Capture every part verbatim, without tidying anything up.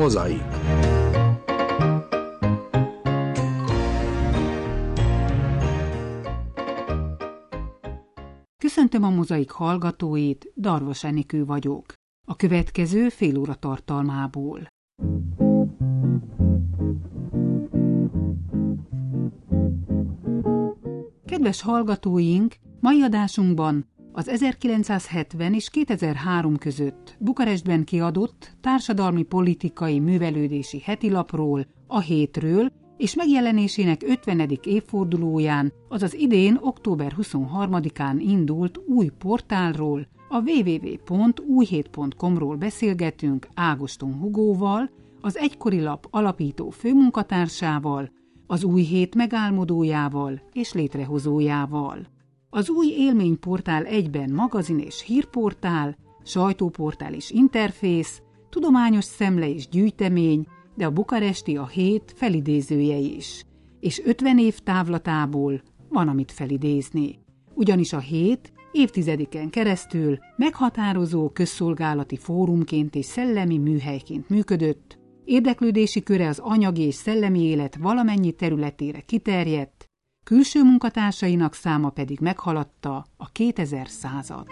Mozaik. Köszöntöm a Mozaik hallgatóit, Darvas Enikő vagyok. A következő fél óra tartalmából. Kedves hallgatóink, mai adásunkban az ezerkilencszázhetven és kétezer-három között Bukarestben kiadott társadalmi politikai művelődési hetilapról, a Hétről, és megjelenésének ötvenedik évfordulóján, azaz idén október huszonharmadikán indult új portálról, a double-u double-u double-u pont új hét pont com-ról beszélgetünk Ágoston Hugóval, az egykori lap alapító főmunkatársával, az Új Hét megálmodójával és létrehozójával. Az új élményportál egyben magazin és hírportál, sajtóportál és interfész, tudományos szemle és gyűjtemény, de a bukaresti a Hét felidézője is. És ötven év távlatából van, amit felidézni. Ugyanis a Hét évtizedeken keresztül meghatározó közszolgálati fórumként és szellemi műhelyként működött, érdeklődési köre az anyagi és szellemi élet valamennyi területére kiterjedt, külső munkatársainak száma pedig meghaladta a kétezer százat.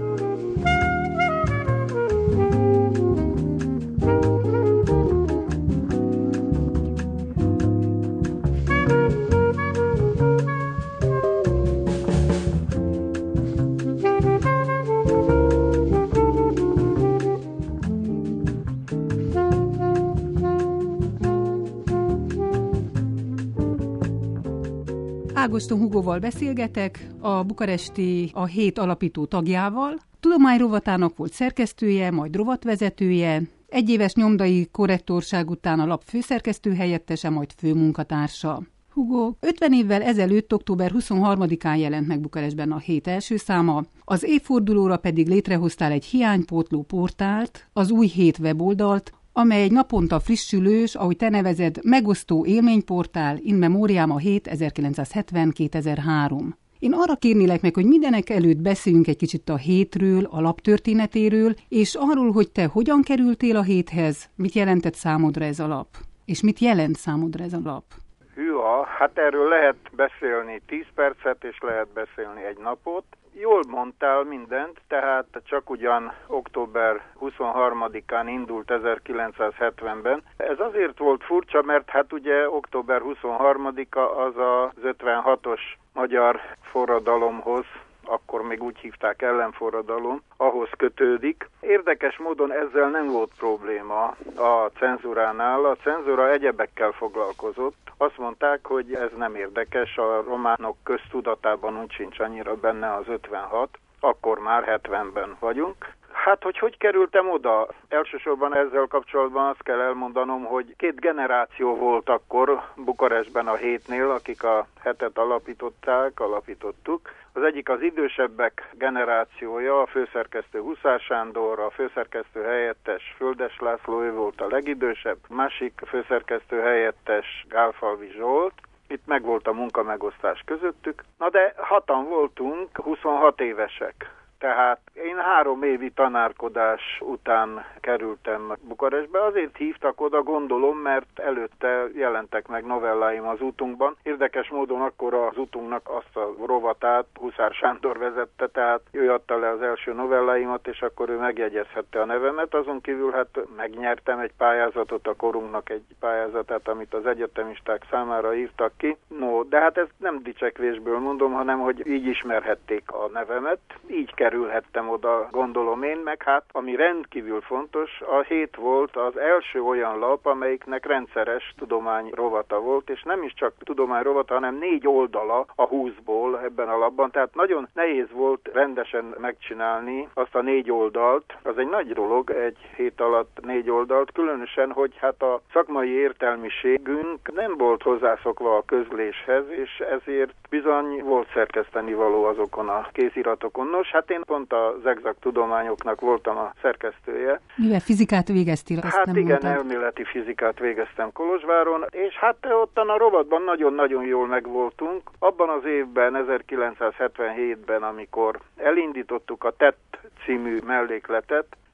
Ágoston Hugóval beszélgetek, a bukaresti a Hét alapító tagjával. Tudomány rovatának volt szerkesztője, majd rovatvezetője, egyéves nyomdai korrektorság után a lap főszerkesztő helyettese, majd főmunkatársa. Hugó, ötven évvel ezelőtt október huszonharmadikán jelent meg Bukarestben a Hét első száma, az évfordulóra pedig létrehoztál egy hiánypótló portált, az Új Hét weboldalt, amely egy naponta frissülős, ahogy te nevezed, megosztó élményportál, in memoriam a Hét ezerkilencszázhetven kétezer-három. Én arra kérnélek meg, hogy mindenek előtt beszéljünk egy kicsit a Hétről, a lap történetéről, és arról, hogy te hogyan kerültél a Héthez, mit jelentett számodra ez a lap, és mit jelent számodra ez a lap? Hűha, hát erről lehet beszélni tíz percet, és lehet beszélni egy napot. Jól mondtál mindent, tehát csak ugyan október huszonharmadikán indult ezerkilencszázhetvenben. Ez azért volt furcsa, mert hát ugye október huszonharmadika az az ötvenhatos magyar forradalomhoz, akkor még úgy hívták ellenforradalom, ahhoz kötődik. Érdekes módon ezzel nem volt probléma a cenzúránál. A cenzúra egyebekkel foglalkozott. Azt mondták, hogy ez nem érdekes, a románok köztudatában úgy sincs annyira benne az ötvenhat, akkor már hetvenben vagyunk. Hát, hogy hogy kerültem oda? Elsősorban ezzel kapcsolatban azt kell elmondanom, hogy két generáció volt akkor Bukarestben a Hétnél, akik a Hetet alapították, alapítottuk. Az egyik az idősebbek generációja, a főszerkesztő Huszár Sándor, a főszerkesztő helyettes Földes László, ő volt a legidősebb, másik főszerkesztő helyettes Gálfalvi Zsolt. Itt megvolt a munkamegosztás közöttük. Na de hatan voltunk, huszonhat évesek. Tehát én három évi tanárkodás után kerültem Bukarestbe. Azért hívtak oda, gondolom, mert előtte jelentek meg novelláim az Utunkban. Érdekes módon akkor az Utunknak azt a rovatát Huszár Sándor vezette, tehát ő adta le az első novelláimat, és akkor ő megjegyezhette a nevemet. Azon kívül hát megnyertem egy pályázatot, a korunknak egy pályázatát, amit az egyetemisták számára írtak ki. No, de hát ezt nem dicsekvésből mondom, hanem hogy így ismerhették a nevemet, így kerülhettem oda, gondolom én, meg hát, ami rendkívül fontos, a Hét volt az első olyan lap, amelyiknek rendszeres tudomány rovata volt, és nem is csak tudomány rovata, hanem négy oldala a húszból ebben a lapban, tehát nagyon nehéz volt rendesen megcsinálni azt a négy oldalt. Az egy nagy dolog, egy hét alatt négy oldalt, különösen, hogy hát a szakmai értelmiségünk nem volt hozzászokva a közléshez, és ezért bizony volt szerkeszteni való azokon a kéziratokon. Nos, hát én pont az exakt tudományoknak voltam a szerkesztője. Mivel fizikát végeztél, azt Hát nem igen, mondtad. elméleti fizikát végeztem Kolozsváron, és hát ottan a rovatban nagyon-nagyon jól megvoltunk. Abban az évben, ezerkilencszázhetvenhétben, amikor elindítottuk a Tett című mellékletet,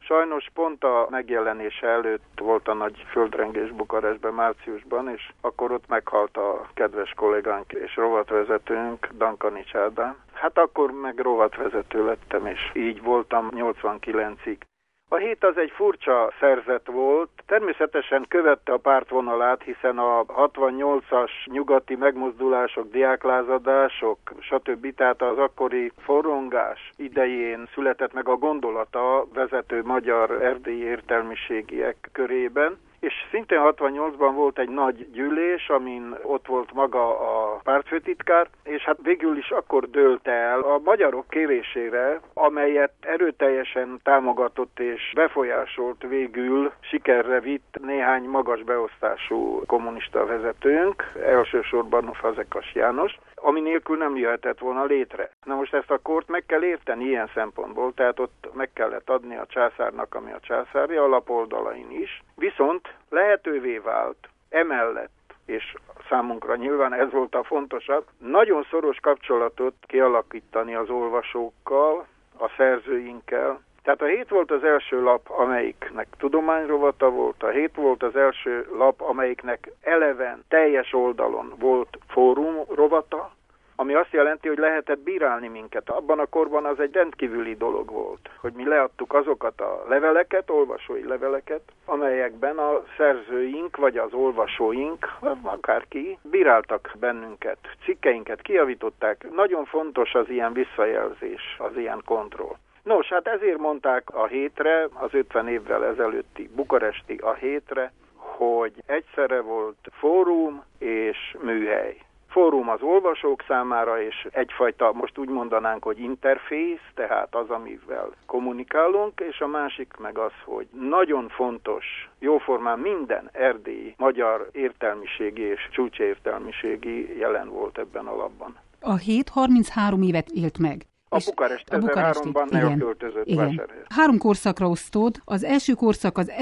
Sajnos pont a megjelenése előtt volt a nagy földrengés Bukarestben márciusban, és akkor ott meghalt a kedves kollégánk és rovatvezetőnk, Dankanics Ádám. Hát akkor meg rovatvezető lettem, és így voltam nyolcvankilencig. A hét az egy furcsa szerzet volt, természetesen követte a pártvonalát, hiszen a hatvannyolcas nyugati megmozdulások, diáklázadások, stb. Tehát az akkori forrongás idején született meg a gondolata vezető magyar erdélyi értelmiségiek körében, és szintén hatvannyolcban volt egy nagy gyűlés, amin ott volt maga a pártfőtitkár, és hát végül is akkor dőlt el a magyarok kérésére, amelyet erőteljesen támogatott és befolyásolt végül, sikerre vitt néhány magas beosztású kommunista vezetőnk, elsősorban Fazekas János, ami nélkül nem jöhetett volna létre. Na most ezt a kort meg kell érteni ilyen szempontból, tehát ott meg kellett adni a császárnak, ami a császári, alapoldalain is. Viszont lehetővé vált emellett, és számunkra nyilván ez volt a fontosabb, nagyon szoros kapcsolatot kialakítani az olvasókkal, a szerzőinkkel. Tehát a hét volt az első lap, amelyiknek tudományrovata volt, a hét volt az első lap, amelyiknek eleven, teljes oldalon volt fórum rovata, ami azt jelenti, hogy lehetett bírálni minket. Abban a korban az egy rendkívüli dolog volt, hogy mi leadtuk azokat a leveleket, olvasói leveleket, amelyekben a szerzőink vagy az olvasóink, akárki, bíráltak bennünket, cikkeinket kijavították. Nagyon fontos az ilyen visszajelzés, az ilyen kontroll. Nos, hát ezért mondták a hétre, az ötven évvel ezelőtti bukaresti a hétre, hogy egyszerre volt fórum és műhely. Fórum az olvasók számára, és egyfajta, most úgy mondanánk, hogy interfész, tehát az, amivel kommunikálunk, és a másik meg az, hogy nagyon fontos, jóformán minden erdélyi magyar értelmiségi és csúcsértelmiségi jelen volt ebben a lapban. A hét harminchárom évet élt meg. A Bukarest ezerháromban elköltözött vásárhelyre. Három korszakra osztod. Az első korszak az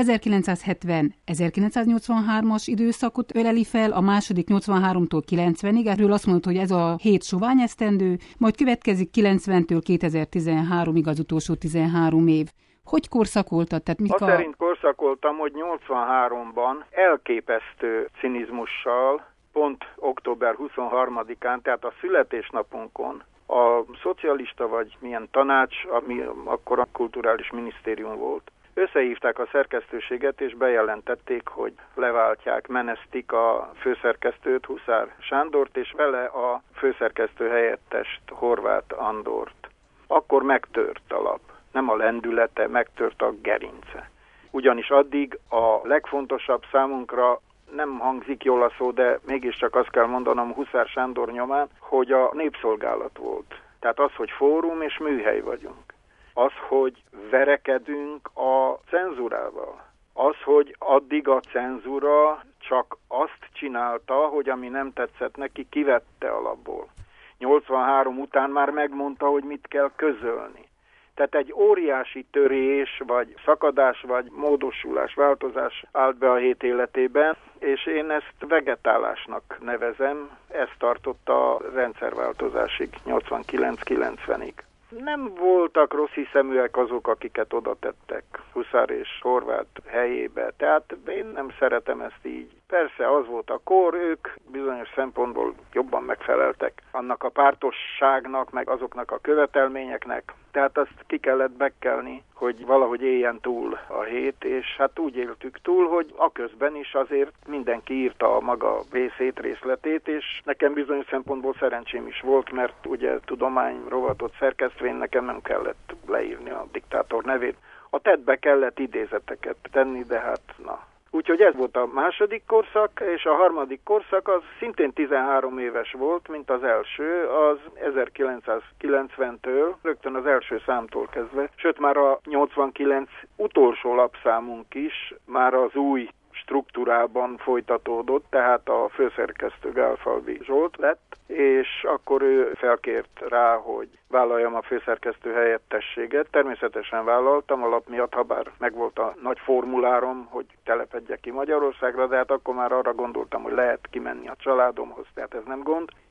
ezerkilencszázhetven-ezerkilencszáznyolcvanhármas időszakot öleli fel, a második nyolcvanháromtól kilencvenig. Erről azt mondod, hogy ez a hét sovány esztendő, majd következik kilencventől kétezer-tizenháromig az utolsó tizenhárom év. Hogy korszakoltad? Tehát mik Azt a... szerint korszakoltam, hogy nyolcvanháromban elképesztő cinizmussal, pont október huszonharmadikán, tehát a születésnapunkon, a szocialista vagy milyen tanács, ami akkor a kulturális minisztérium volt, összehívták a szerkesztőséget, és bejelentették, hogy leváltják, menesztik a főszerkesztőt, Huszár Sándort, és vele a főszerkesztő helyettest, Horváth Andort. Akkor megtört a lap. Nem a lendülete, megtört a gerince. Ugyanis addig a legfontosabb számunkra, nem hangzik jól a szó, de mégiscsak azt kell mondanom Huszár Sándor nyomán, hogy a népszolgálat volt. Tehát az, hogy fórum és műhely vagyunk. Az, hogy verekedünk a cenzúrával. Az, hogy addig a cenzúra csak azt csinálta, hogy ami nem tetszett neki, kivette a lapból. nyolcvanhárom után már megmondta, hogy mit kell közölni. Tehát egy óriási törés, vagy szakadás, vagy módosulás, változás állt be a hét életében, és én ezt vegetálásnak nevezem, ezt tartotta a rendszerváltozásig, nyolcvankilenc-kilencvenig. Nem voltak rossz hiszeműek azok, akiket oda tettek Huszár és Horváth helyébe, tehát én nem szeretem ezt így. Persze az volt a kor, ők bizonyos szempontból jobban megfeleltek annak a pártosságnak, meg azoknak a követelményeknek, tehát azt ki kellett bekkelni, hogy valahogy éljen túl a hét, és hát úgy éltük túl, hogy aközben is azért mindenki írta a maga vészét, részletét, és nekem bizonyos szempontból szerencsém is volt, mert ugye tudomány rovatot szerkesztvén nekem nem kellett leírni a diktátor nevét. A tettbe kellett idézeteket tenni, de hát na. Úgyhogy ez volt a második korszak, és a harmadik korszak az szintén tizenhárom éves volt, mint az első, az ezerkilencszázkilencventől, rögtön az első számtól kezdve, sőt már a nyolcvankilenc utolsó lapszámunk is már az új struktúrában folytatódott, tehát a főszerkesztő Gálfalvi Zsolt lett, és akkor ő felkért rá, hogy vállaljam a főszerkesztő helyettességet. Természetesen vállaltam a lap miatt, ha bár megvolt a nagy formulárom, hogy telepedjek ki Magyarországra, de hát akkor már arra gondoltam, hogy lehet kimenni a családomhoz, tehát ez nem gond.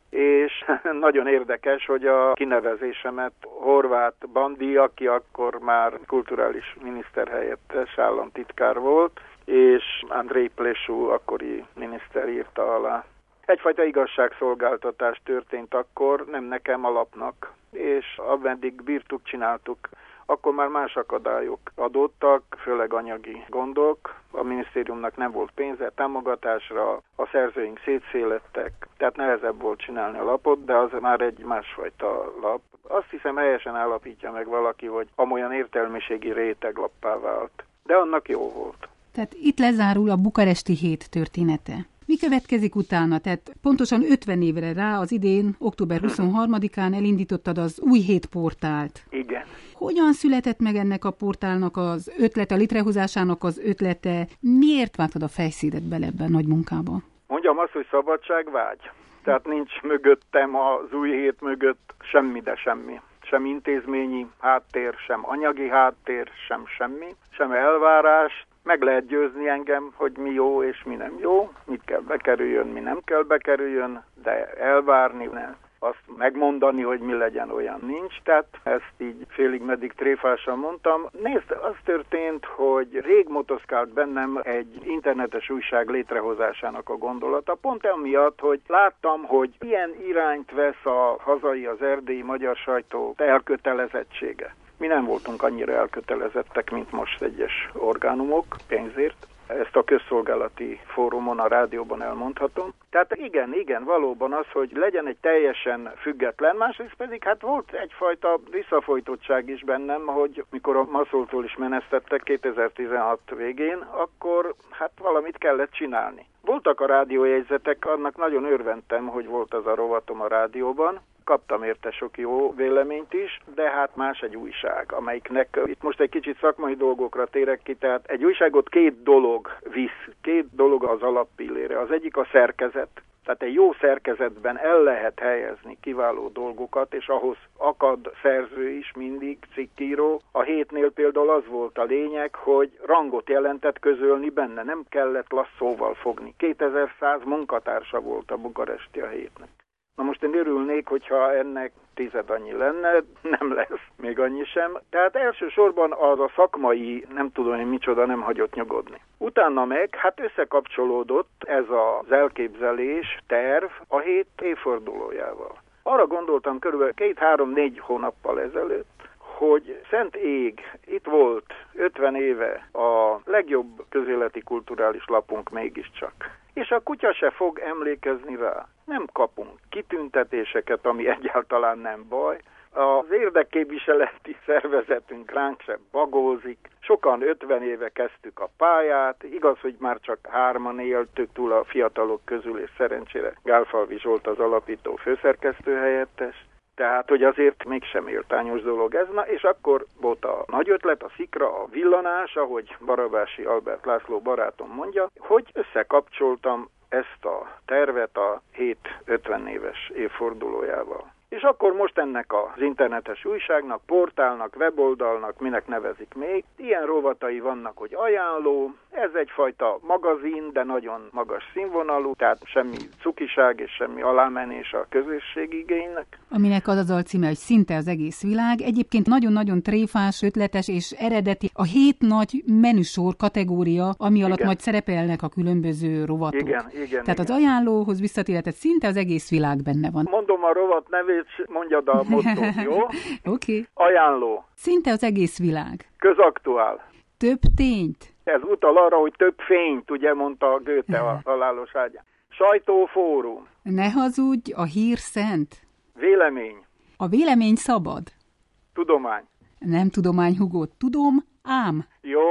és nagyon érdekes, hogy a kinevezésemet Horváth Bandi, aki akkor már kulturális miniszter helyettes államtitkár volt, és Andrej Plesú akkori miniszter írta alá. Egyfajta igazságszolgáltatás történt akkor, nem nekem, a lapnak, és ameddig bírtuk, csináltuk. Akkor már más akadályok adódtak, főleg anyagi gondok. A minisztériumnak nem volt pénze támogatásra, a szerzőink szétszélettek, tehát nehezebb volt csinálni a lapot, de az már egy másfajta lap. Azt hiszem, helyesen állapítja meg valaki, hogy amolyan értelmiségi réteglappá vált. De annak jó volt. Tehát itt lezárul a bukaresti hét története. Mi következik utána? Tehát pontosan ötven évre rá, az idén, október huszonharmadikán elindítottad az új hét portált. Igen. Hogyan született meg ennek a portálnak az ötlete, a létrehozásának az ötlete? Miért vágtad a fejszédet bele ebben nagy munkába? Mondjam azt, hogy szabadságvágy. Tehát nincs mögöttem, az új hét mögött semmi, de semmi. Sem intézményi háttér, sem anyagi háttér, sem semmi, sem elvárás. Meg lehet győzni engem, hogy mi jó és mi nem jó, mit kell bekerüljön, mi nem kell bekerüljön, de elvárni, ne. Azt megmondani, hogy mi legyen, olyan nincs. Tehát ezt így félig meddig tréfásan mondtam. Nézd, az történt, hogy rég motoszkált bennem egy internetes újság létrehozásának a gondolata. Pont emiatt, hogy láttam, hogy ilyen irányt vesz a hazai, az erdélyi magyar sajtó elkötelezettsége. Mi nem voltunk annyira elkötelezettek, mint most egyes orgánumok pénzért. Ezt a közszolgálati fórumon, a rádióban elmondhatom. Tehát igen, igen, valóban az, hogy legyen egy teljesen független, másrészt pedig hát volt egyfajta visszafolytottság is bennem, hogy mikor a Maszoltól is menesztettek kétezer-tizenhat végén, akkor hát valamit kellett csinálni. Voltak a rádiójegyzetek, annak nagyon örventem, hogy volt az a rovatom a rádióban. Kaptam érte sok jó véleményt is, de hát más egy újság, amelyiknek, itt most egy kicsit szakmai dolgokra térek ki, tehát egy újságot két dolog visz, két dolog az alappillére. Az egyik a szerkezet, tehát egy jó szerkezetben el lehet helyezni kiváló dolgokat, és ahhoz akad szerző is mindig, cikkíró. A hétnél például az volt a lényeg, hogy rangot jelentett közölni benne, nem kellett lasszóval fogni. kétezer-száz munkatársa volt a bukaresti a hétnek. Na most én örülnék, hogyha ennek tized annyi lenne, nem lesz még annyi sem. Tehát elsősorban az a szakmai, nem tudom én micsoda, nem hagyott nyugodni. Utána meg, hát összekapcsolódott ez az elképzelés, terv a hét évfordulójával. Arra gondoltam körülbelül két-három-négy hónappal ezelőtt, hogy Szent Ég, itt volt ötven éve a legjobb közéleti kulturális lapunk mégiscsak. És a kutya se fog emlékezni rá. Nem kapunk kitüntetéseket, ami egyáltalán nem baj. Az érdekképviseleti szervezetünk ránk sem bagózik. Sokan ötven éve kezdtük a pályát. Igaz, hogy már csak hárman éltük túl a fiatalok közül, és szerencsére Gálfalvi Zsolt az alapító főszerkesztő helyettes. Tehát, hogy azért mégsem értányos dolog ez. Na, és akkor volt a nagy ötlet, a szikra, a villanás, ahogy Barabási Albert László barátom mondja, hogy összekapcsoltam ezt a tervet a hét ötven éves évfordulójával. És akkor most ennek az internetes újságnak, portálnak, weboldalnak, minek nevezik még, ilyen rovatai vannak, hogy ajánló, ez egyfajta magazin, de nagyon magas színvonalú, tehát semmi cukiság és semmi alámenés a közösség igénynek. Aminek az az alcíme, hogy szinte az egész világ. Egyébként nagyon-nagyon tréfás, ötletes és eredeti. A hét nagy menüsor kategória, ami alatt igen. majd szerepelnek a különböző rovatok. Igen, igen. Tehát igen. az ajánlóhoz visszatérhetett szinte az egész világ benne van. Mondom a rovat nevét, mondjad a mottót, jó? Oké. Okay. Ajánló. Szinte az egész világ. Közaktuál. Több tényt. Ez utal arra, hogy több fényt, ugye mondta Goethe a halálos ágyán. Sajtófórum. Ne hazudj, a hír szent. Vélemény. A vélemény szabad. Tudomány. Nem tudomány, Hugo, tudom, ám. Jó.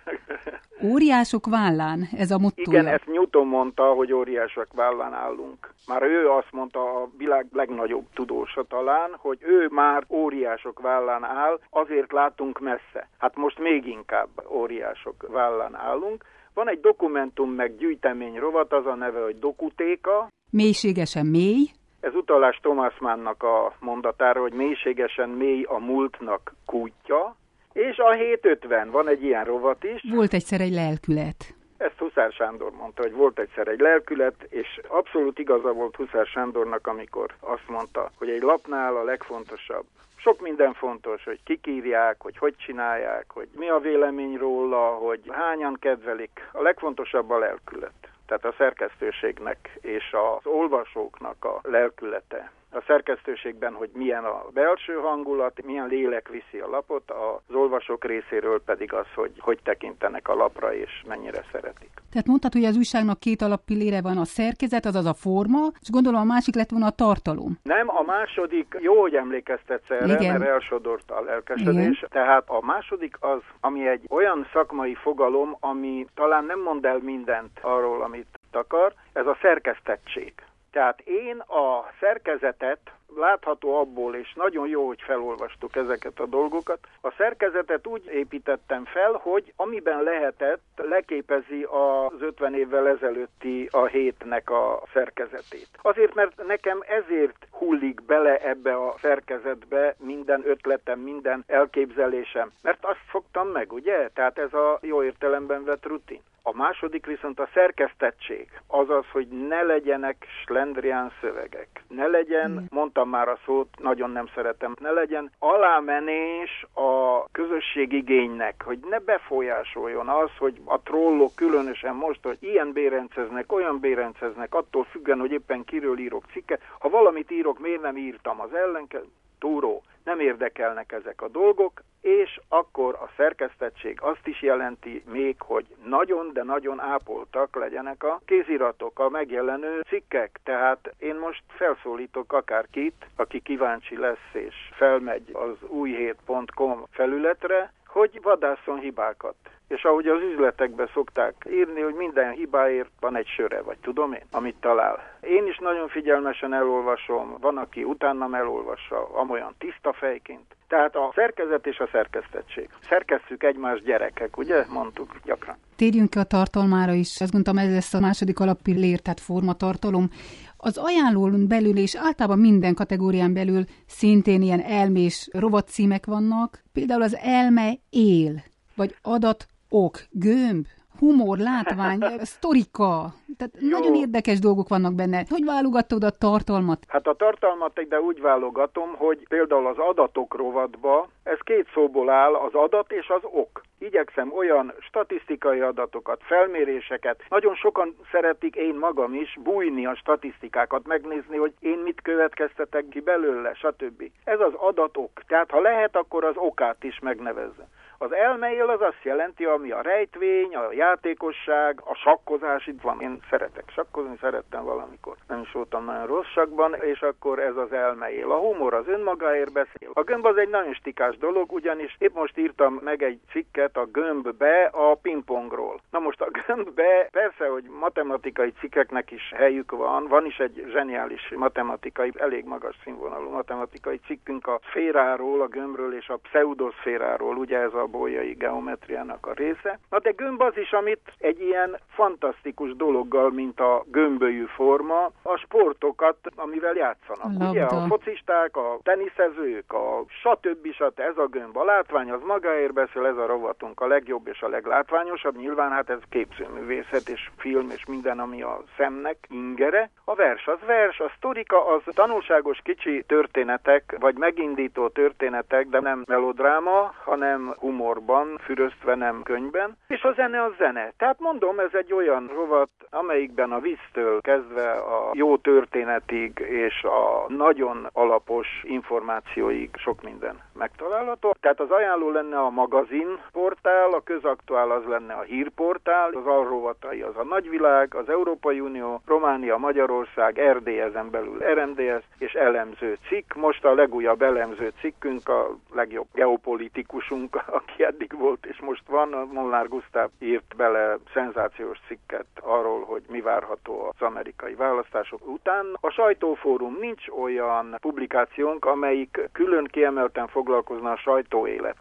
Óriások vállán, ez a mottója. Igen, ezt Newton mondta, hogy óriások vállán állunk. Már ő azt mondta, a világ legnagyobb tudósa talán, hogy ő már óriások vállán áll, azért látunk messze. Hát most még inkább óriások vállán állunk. Van egy dokumentum meg gyűjtemény rovat, az a neve, hogy Dokutéka. Mélységesen mély. Ez utalás Thomas Mannnak a mondatára, hogy mélységesen mély a múltnak kútja. És a hét ötven, van egy ilyen rovat is. Volt egyszer egy lelkület. Ezt Huszár Sándor mondta, hogy volt egyszer egy lelkület, és abszolút igaza volt Huszár Sándornak, amikor azt mondta, hogy egy lapnál a legfontosabb. Sok minden fontos, hogy kik írják, hogy hogy csinálják, hogy mi a vélemény róla, hogy hányan kedvelik. A legfontosabb a lelkület. Tehát a szerkesztőségnek és az olvasóknak a lelkülete. A szerkesztőségben, hogy milyen a belső hangulat, milyen lélek viszi a lapot, az olvasók részéről pedig az, hogy hogy tekintenek a lapra és mennyire szeretik. Tehát mondtad, hogy az újságnak két alappillére van, a szerkezet, azaz a forma, és gondolom a másik lett volna a tartalom. Nem, a második, jó, hogy emlékeztetsz erre, igen, mert elsodort a lelkesedés. Igen. Tehát a második az, ami egy olyan szakmai fogalom, ami talán nem mond el mindent arról, amit akar, ez a szerkesztettség. Tehát én a szerkezetet, látható abból, és nagyon jó, hogy felolvastuk ezeket a dolgokat, a szerkezetet úgy építettem fel, hogy amiben lehetett, leképezi az ötven évvel ezelőtti a hétnek a szerkezetét. Azért, mert nekem ezért hullik bele ebbe a szerkezetbe minden ötletem, minden elképzelésem. Mert azt fogtam meg, ugye? Tehát ez a jó értelemben vett rutin. A második viszont a szerkesztettség, azaz, hogy ne legyenek slendrián szövegek, ne legyen, mondtam már a szót, nagyon nem szeretem, ne legyen alámenés a közösségigénynek, hogy ne befolyásoljon az, hogy a trollok különösen most, hogy ilyen bérenceznek, olyan bérenceznek, attól függően, hogy éppen kiről írok cikket, ha valamit írok, miért nem írtam az ellenke, túró, nem érdekelnek ezek a dolgok, és akkor a szerkesztettség azt is jelenti még, hogy nagyon, de nagyon ápoltak legyenek a kéziratok, a megjelenő cikkek. Tehát én most felszólítok akárkit, aki kíváncsi lesz és felmegy az újhét pont com felületre, hogy vadásszon hibákat. És ahogy az üzletekben szokták írni, hogy minden hibáért van egy söre, vagy tudom én, amit talál. Én is nagyon figyelmesen elolvasom, van, aki utánam elolvassa, amolyan tiszta fejként. Tehát a szerkezet és a szerkesztettség. Szerkesszük egymás gyerekek, ugye? Mondtuk gyakran. Térjünk ki a tartalmára is. Azt gondoltam, ez lesz a második alappillér, tehát formatartalom. Az ajánlón belül és általában minden kategórián belül szintén ilyen elmés rovatcímek vannak. Például az elme él, vagy adat ok, gömb, humor, látvány, sztorika. Tehát jó. Nagyon érdekes dolgok vannak benne. Hogy válogatod a tartalmat? Hát a tartalmat de úgy válogatom, hogy például az adatok rovatba, ez két szóból áll, az adat és az ok. Igyekszem olyan statisztikai adatokat, felméréseket, nagyon sokan szeretik, én magam is, bújni a statisztikákat, megnézni, hogy én mit következtetek ki belőle, stb. Ez az adatok. Tehát ha lehet, akkor az okát is megnevezze. Az elmeél az azt jelenti, ami a rejtvény, a játékosság, a sakkozás, itt van. Én szeretek sakkozni, szerettem valamikor. Nem is voltam nagyon rossz sakban, és akkor ez az elmeél. A humor az önmagáért beszél. A gömb az egy nagyon stikás dolog, ugyanis épp most írtam meg egy cikket a gömbbe a pingpongról. Na most a gömbbe persze, hogy matematikai cikkeknek is helyük van, van is egy zseniális matematikai, elég magas színvonalú matematikai cikkünk a szféráról, a gömbről és a pseudoszféráról, ugye ez a bolyai geometriának a része. Na de gömb az is, amit egy ilyen fantasztikus dologgal, mint a gömbölyű forma, a sportokat, amivel játszanak. Labda. Ugye a focisták, a teniszezők, a stb. stb. Ez a gömb. A látvány az magáért beszél, ez a rovatunk a legjobb és a leglátványosabb. Nyilván hát ez képzőművészet és film és minden, ami a szemnek ingere. A vers az vers, a sztorika az tanulságos kicsi történetek, vagy megindító történetek, de nem melodráma, hanem humorban, füröztve nem könyvben, és a zene az zene. Tehát mondom, ez egy olyan rovat, amelyikben a vicctől kezdve a jó történetig és a nagyon alapos információig sok minden megtalálható. Tehát az ajánló lenne a magazinportál, a közaktuál az lenne a hírportál, az alrovatai az a nagyvilág, az Európai Unió, Románia, Magyarország, er dé ezen belül er em dé es és elemző cikk. Most a legújabb elemző cikkünk, a legjobb geopolitikusunk, aki eddig volt és most van, a Molnár Gusztáv írt bele szenzációs cikket arról, hogy mi várható az amerikai választások után. A Sajtófórum nincs olyan publikációnk, amelyik külön kiemelten foglalkozna a sajtóélettel.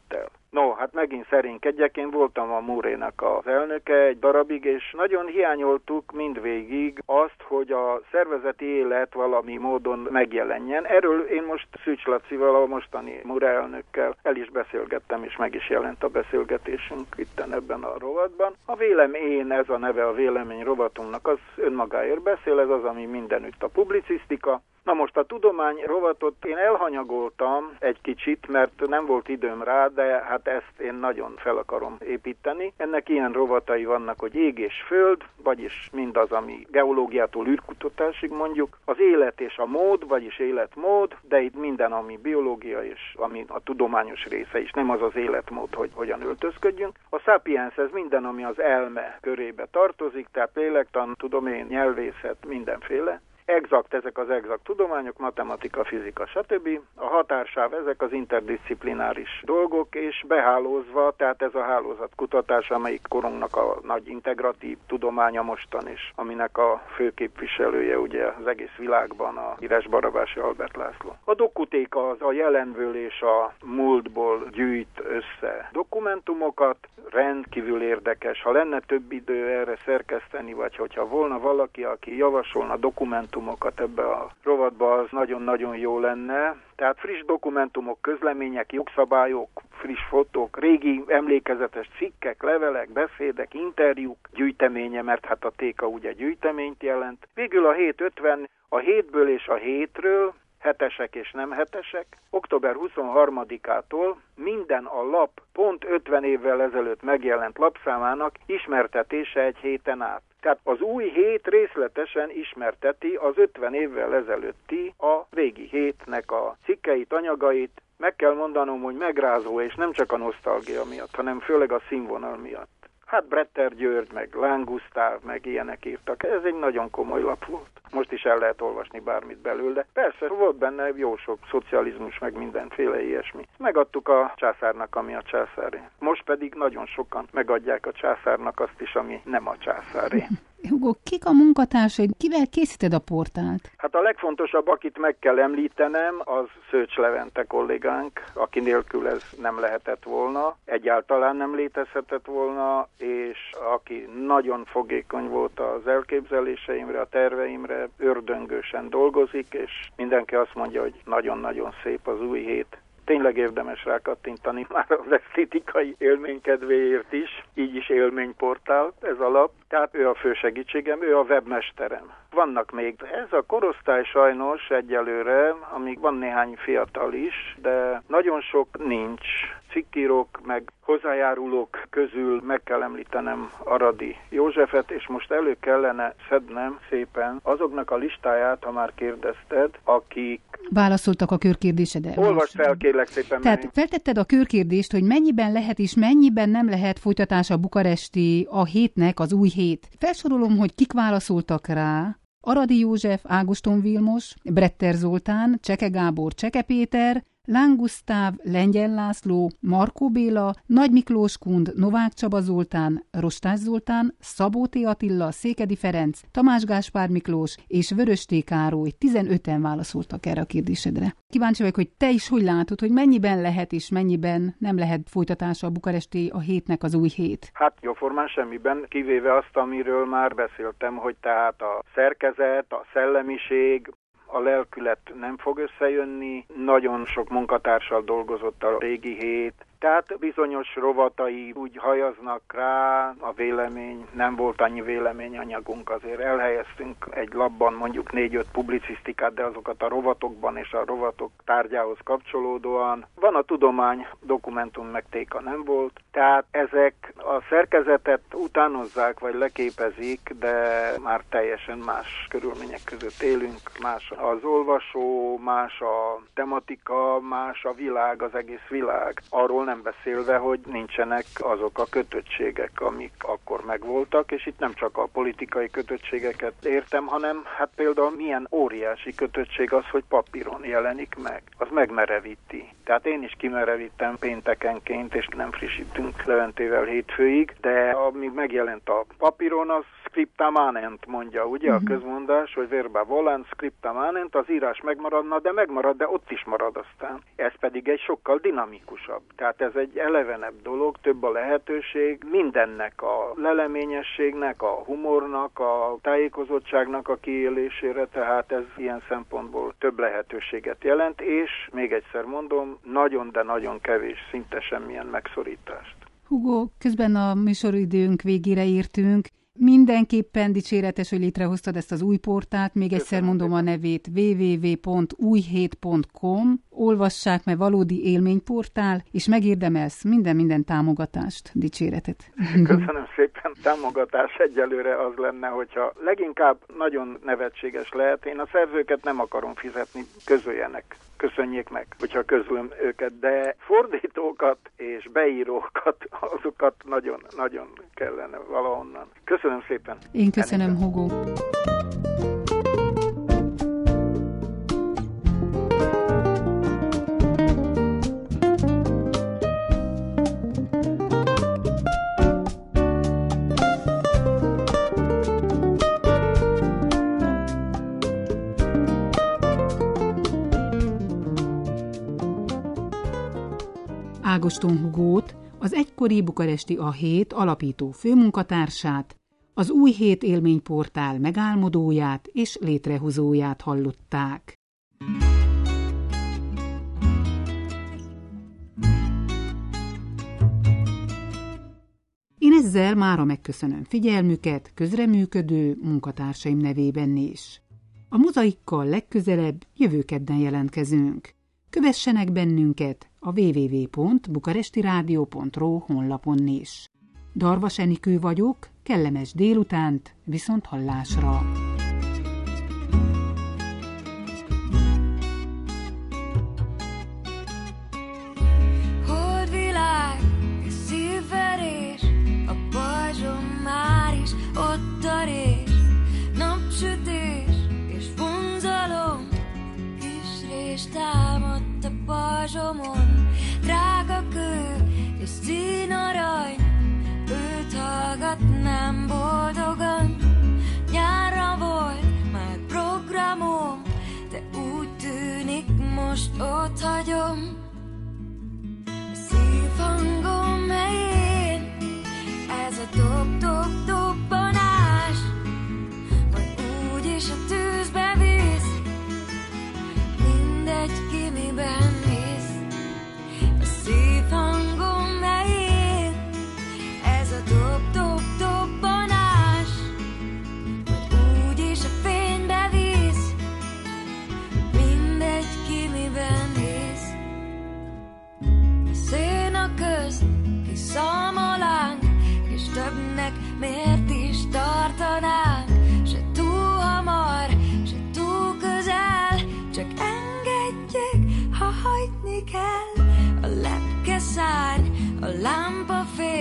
No, hát megint szerénykedjek, én voltam a Murénak az elnöke egy darabig, és nagyon hiányoltuk mindvégig azt, hogy a szervezeti élet valami módon megjelenjen. Erről én most Szűcs Lacival, a mostani Mure elnökkel el is beszélgettem, és meg is jelent a beszélgetésünk itten ebben a rovatban. A vélemény, ez a neve a vélemény rovatunknak, az önmagáért beszél, ez az, ami mindenütt a publicisztika. Na most a tudomány rovatot én elhanyagoltam egy kicsit, mert nem volt időm rá, de hát ezt én nagyon fel akarom építeni. Ennek ilyen rovatai vannak, hogy ég és föld, vagyis mindaz, ami geológiától űrkutatásig mondjuk, az élet és a mód, vagyis életmód, de itt minden, ami biológia és ami a tudományos része is, nem az az életmód, hogy hogyan öltözködjünk. A sapiens, ez minden, ami az elme körébe tartozik, tehát lélektan, tudom én, nyelvészet, mindenféle. Exakt, ezek az exakt tudományok, matematika, fizika, stb. A határsáv, ezek az interdisziplináris dolgok, és behálózva, tehát ez a hálózatkutatás, amelyik korunknak a nagy integratív tudománya mostan, és aminek a főképviselője ugye az egész világban a híres Barabási Albert László. A dokutéka az a jelenből és a múltból gyűjt össze dokumentumokat, rendkívül érdekes. Ha lenne több idő erre szerkeszteni, vagy hogyha volna valaki, aki javasolna dokumentumokat ebbe a rovatba, az nagyon-nagyon jó lenne. Tehát friss dokumentumok, közlemények, jogszabályok, friss fotók, régi emlékezetes cikkek, levelek, beszédek, interjúk gyűjteménye, mert hát a téka ugye gyűjteményt jelent. Végül a hét ötven, a hétből és a hétről, hetesek és nem hetesek, október huszonharmadikától minden a lap pont ötven évvel ezelőtt megjelent lapszámának ismertetése egy héten át. Tehát az új hét részletesen ismerteti az ötven évvel ezelőtti a régi hétnek a cikkeit, anyagait. Meg kell mondanom, hogy megrázó, és nem csak a nosztalgia miatt, hanem főleg a színvonal miatt. Hát Bretter György, meg Láng Gusztáv, meg ilyenek írtak. Ez egy nagyon komoly lap volt. Most is el lehet olvasni bármit belőle. Persze, volt benne jó sok szocializmus, meg mindenféle ilyesmi. Megadtuk a császárnak, ami a császáré. Most pedig nagyon sokan megadják a császárnak azt is, ami nem a császáré. Hugo, kik a munkatársaid? Kivel készíted a portált? Hát a legfontosabb, akit meg kell említenem, az Szőcs Levente kollégánk, aki nélkül ez nem lehetett volna, egyáltalán nem létezhetett volna, és aki nagyon fogékony volt az elképzeléseimre, a terveimre, ördöngősen dolgozik, és mindenki azt mondja, hogy nagyon-nagyon szép az új hét. Tényleg érdemes rákattintani, már az esztétikai élmény kedvéért is, így is élményportál ez a lap. Tehát ő a fő segítségem, ő a webmesterem. Vannak még, ez a korosztály sajnos egyelőre, amíg van néhány fiatal is, de nagyon sok nincs. Cikkírók, meg hozzájárulók közül meg kell említenem Aradi Józsefet, és most elő kellene szednem szépen azoknak a listáját, ha már kérdezted, akik válaszoltak a körkérdésedre. Olvasd fel, kérlek szépen. Tehát menni. feltetted a körkérdést, hogy mennyiben lehet és mennyiben nem lehet folytatása a bukaresti a hétnek, az új hét. Felsorolom, hogy kik válaszoltak rá. Aradi József, Ágoston Vilmos, Bretter Zoltán, Cseke Gábor, Cseke Péter, Láng Gusztáv, Lengyel László, Markó Béla, Nagy Miklós Kund, Novák Csaba Zoltán, Rostás Zoltán, Szabó T. Attila, Székedi Ferenc, Tamás Gáspár Miklós és Vörös T. Károly. tizenöten válaszoltak erre a kérdésedre. Kíváncsi vagyok, hogy te is hogy látod, hogy mennyiben lehet és mennyiben nem lehet folytatása a bukaresti a hétnek, az új hét? Hát jóformán semmiben, kivéve azt, amiről már beszéltem, hogy tehát a szerkezet, a szellemiség, a lelkület nem fog összejönni, nagyon sok munkatársal dolgozott a régi hét, tehát bizonyos rovatai úgy hajaznak rá, a vélemény, nem volt annyi véleményanyagunk, azért elhelyeztünk egy labban mondjuk négy-öt publicisztikát, de azokat a rovatokban és a rovatok tárgyához kapcsolódóan. Van a tudomány, dokumentum meg téka nem volt, tehát ezek a szerkezetet utánozzák vagy leképezik, de már teljesen más körülmények között élünk, más az olvasó, más a tematika, más a világ, az egész világ. Arról nem beszélve, hogy nincsenek azok a kötöttségek, amik akkor megvoltak, és itt nem csak a politikai kötöttségeket értem, hanem hát például milyen óriási kötöttség az, hogy papíron jelenik meg. Az megmerevíti. Tehát én is kimerevítem péntekenként, és nem frissítünk Leventével hétfőig, de amíg megjelent a papíron, az scripta manent, mondja, ugye uh-huh. a közmondás, hogy verba volant, scripta manent, az írás megmaradna, de megmarad, de ott is marad aztán. Ez pedig egy sokkal dinamikusabb. Tehát Tehát ez egy elevenebb dolog, több a lehetőség, mindennek a leleményességnek, a humornak, a tájékozottságnak a kiélésére, tehát ez ilyen szempontból több lehetőséget jelent, és még egyszer mondom, nagyon, de nagyon kevés, szinte semmilyen megszorítást. Hugo, közben a műsoridőnk végére értünk. Mindenképpen dicséretes, hogy létrehoztad ezt az új portált. Még Köszönöm egyszer mondom szépen a nevét, double-u double-u double-u pont új hét pont com. Olvassák, mert valódi élményportál, és megérdemelsz minden-minden támogatást, dicséretet. Köszönöm szépen. Támogatás egyelőre az lenne, hogyha leginkább nagyon nevetséges lehet. Én a szerzőket nem akarom fizetni, közöljenek. Köszönjék meg, hogyha közlöm őket, de fordítókat és beírókat, azokat nagyon-nagyon kellene valahonnan. Köszönöm szépen. Én köszönöm, Ennyire. Hugo. Ágoston Hugót, az egykori bukaresti á hét alapító főmunkatársát, az Új Hét élményportál megálmodóját és létrehozóját hallották. Én ezzel mára megköszönöm figyelmüket közreműködő munkatársaim nevében is. A Mozaikkal legközelebb jövő kedden jelentkezünk. Kövessenek bennünket a double-u double-u double-u pont bukarestiradio pont ro honlapon is. Darvas Enikő vagyok, kellemes délutánt, viszont hallásra! Holdvilág, szívverés, a pajzsom már is ott a rés, napsütés és vonzalom, kis rés támadt a pajzsomon, drága kő és színarany, őt hallgatnám boldogan. Nyárra volt már programom, de úgy tűnik most ott hagyom. A szívhangom helyén ez a dob-dob-dobbanás, majd úgyis a tűzbe visz, mindegy ki miben hisz. A szívhangom helyén ez a dob-dob-dobbanás, majd úgyis a fénybe visz, mindegy ki miben hisz. A széna közt kiszámolánk, és többnek miért is tartanánk, se túl hamar, se túl közel, csak engedjék, ha hagyni kell. A lepke szárny, a lámpa fény,